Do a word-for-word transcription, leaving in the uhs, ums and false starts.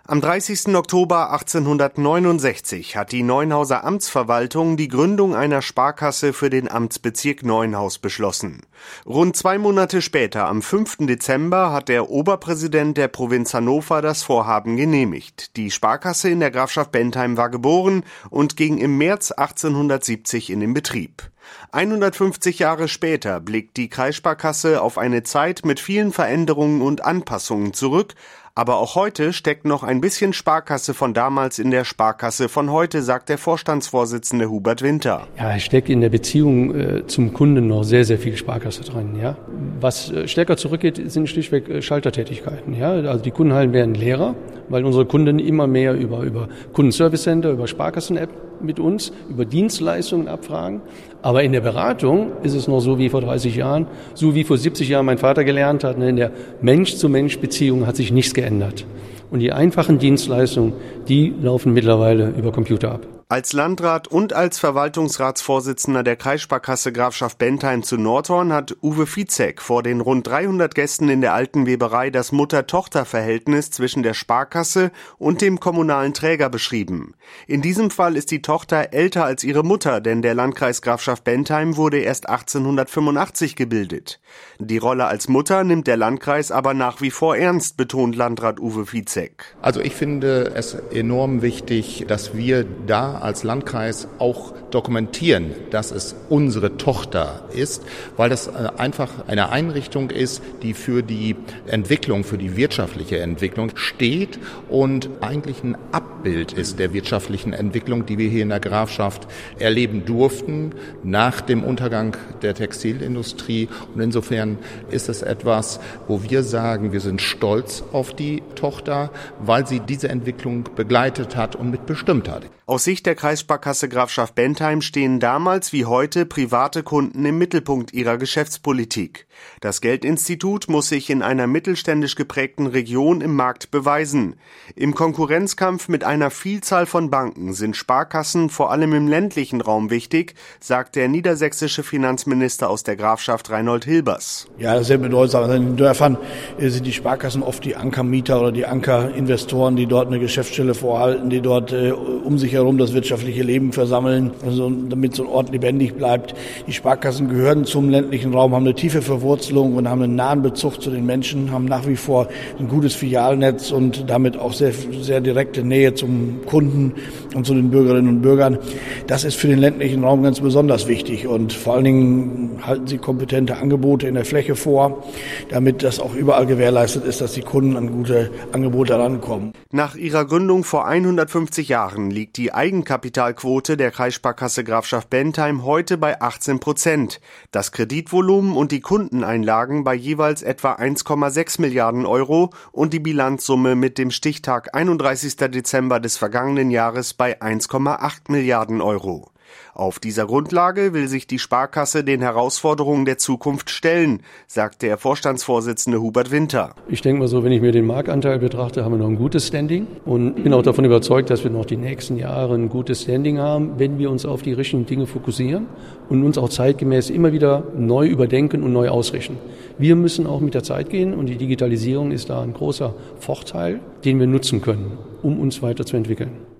Am dreißigsten Oktober achtzehnhundertneunundsechzig hat die Neuenhauser Amtsverwaltung die Gründung einer Sparkasse für den Amtsbezirk Neuenhaus beschlossen. Rund zwei Monate später, am fünften Dezember, hat der Oberpräsident der Provinz Hannover das Vorhaben genehmigt. Die Sparkasse in der Grafschaft Bentheim war geboren und ging im März achtzehnhundertsiebzig in den Betrieb. hundertfünfzig Jahre später blickt die Kreissparkasse auf eine Zeit mit vielen Veränderungen und Anpassungen zurück, aber auch heute steckt noch ein bisschen Sparkasse von damals in der Sparkasse von heute, sagt der Vorstandsvorsitzende Hubert Winter. Ja, es steckt in der Beziehung äh, zum Kunden noch sehr, sehr viel Sparkasse dran. Ja? Was äh, stärker zurückgeht, sind schlichtweg äh, Schaltertätigkeiten. Ja? Also die Kundenhallen werden leerer, weil unsere Kunden immer mehr über, über Kundenservice Center, über Sparkassen-App mit uns, über Dienstleistungen abfragen. Aber in der Beratung ist es noch so wie vor dreißig Jahren, so wie vor siebzig Jahren mein Vater gelernt hat. In der Mensch-zu-Mensch-Beziehung hat sich nichts geändert. Und die einfachen Dienstleistungen, die laufen mittlerweile über Computer ab. Als Landrat und als Verwaltungsratsvorsitzender der Kreissparkasse Grafschaft Bentheim zu Nordhorn hat Uwe Vizek vor den rund dreihundert Gästen in der alten Weberei das Mutter-Tochter-Verhältnis zwischen der Sparkasse und dem kommunalen Träger beschrieben. In diesem Fall ist die Tochter älter als ihre Mutter, denn der Landkreis Grafschaft Bentheim wurde erst achtzehnhundertfünfundachtzig gebildet. Die Rolle als Mutter nimmt der Landkreis aber nach wie vor ernst, betont Landrat Uwe Vizek. Also ich finde es enorm wichtig, dass wir da als Landkreis auch dokumentieren, dass es unsere Tochter ist, weil das einfach eine Einrichtung ist, die für die Entwicklung, für die wirtschaftliche Entwicklung steht und eigentlich ein Abbild ist der wirtschaftlichen Entwicklung, die wir hier in der Grafschaft erleben durften nach dem Untergang der Textilindustrie. Und insofern ist es etwas, wo wir sagen, wir sind stolz auf die Tochter, weil sie diese Entwicklung begleitet hat und mitbestimmt hat. Aus Sicht der Kreissparkasse Grafschaft Bentheim stehen damals wie heute private Kunden im Mittelpunkt ihrer Geschäftspolitik. Das Geldinstitut muss sich in einer mittelständisch geprägten Region im Markt beweisen. Im Konkurrenzkampf mit einer Vielzahl von Banken sind Sparkassen vor allem im ländlichen Raum wichtig, sagt der niedersächsische Finanzminister aus der Grafschaft Reinhold Hilbers. Ja, das ist sehr bedeutsam. In den Dörfern sind die Sparkassen oft die Ankermieter oder die Ankerinvestoren, die dort eine Geschäftsstelle vorhalten, die dort äh, um sich herum das wirtschaftliche Leben versammeln, also damit so ein Ort lebendig bleibt. Die Sparkassen gehören zum ländlichen Raum, haben eine tiefe Verwurzelung und haben einen nahen Bezug zu den Menschen, haben nach wie vor ein gutes Filialnetz und damit auch sehr, sehr direkte Nähe zum Kunden und zu den Bürgerinnen und Bürgern. Das ist für den ländlichen Raum ganz besonders wichtig und vor allen Dingen halten sie kompetente Angebote in der Fläche vor, damit das auch überall gewährleistet ist, dass die Kunden an gute Angebote herankommen. Nach ihrer Gründung vor hundertfünfzig Jahren liegt die Eigenkapitalquote der Kreissparkasse Grafschaft Bentheim heute bei achtzehn Prozent. Das Kreditvolumen und die Kundeneinlagen bei jeweils etwa eins Komma sechs Milliarden Euro und die Bilanzsumme mit dem Stichtag einunddreißigsten Dezember des vergangenen Jahres bei eins Komma acht Milliarden Euro. Auf dieser Grundlage will sich die Sparkasse den Herausforderungen der Zukunft stellen, sagt der Vorstandsvorsitzende Hubert Winter. Ich denke mal so, wenn ich mir den Marktanteil betrachte, haben wir noch ein gutes Standing und bin auch davon überzeugt, dass wir noch die nächsten Jahre ein gutes Standing haben, wenn wir uns auf die richtigen Dinge fokussieren und uns auch zeitgemäß immer wieder neu überdenken und neu ausrichten. Wir müssen auch mit der Zeit gehen und die Digitalisierung ist da ein großer Vorteil, den wir nutzen können, um uns weiterzuentwickeln.